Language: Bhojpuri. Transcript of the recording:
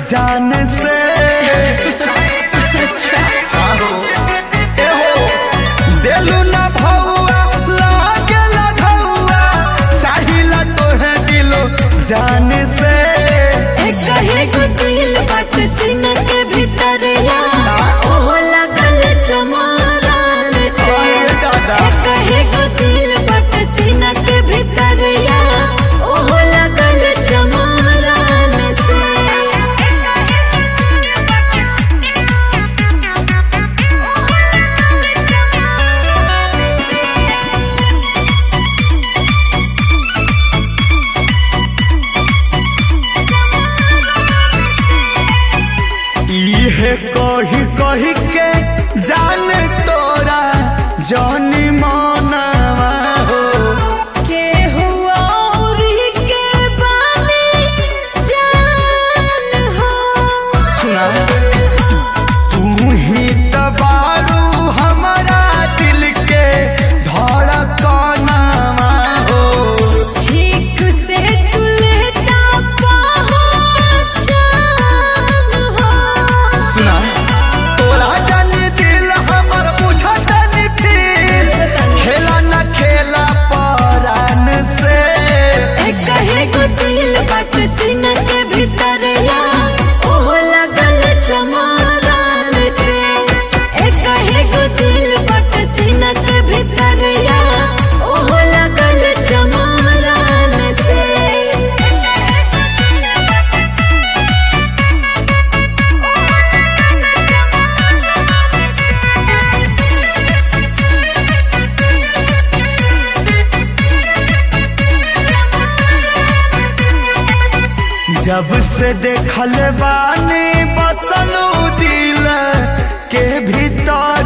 जान से। अच्छा दिलू ना भौआ लागे लगौआ चाहिला तोहे दिलो जान से। कहे गो दिल बात सीना के भीतर या ओहो लगल चमारान से। कहे गो दिल बात सीना के भीतर या ओहो लगल चमारान से। इहे कही कही के जान तोरा जानी मानवा हो। के हुआ और के बानी जान हो। सुना तू ही तबारू हमारा दिल के धड़कनवा हो। ठीक से तू लेता पहचान हो। सुना तोरा जानी दिल हमर बुझतनी फील खेला न खेला परान से। कहे गो दिल बात सीना के भीतर या ओहो लगल चमारान से। कहे गो दिल बात सीना के भीतर या ओहो लगल चमारान से। जब से देखल बानी बसनु दिल के भीतर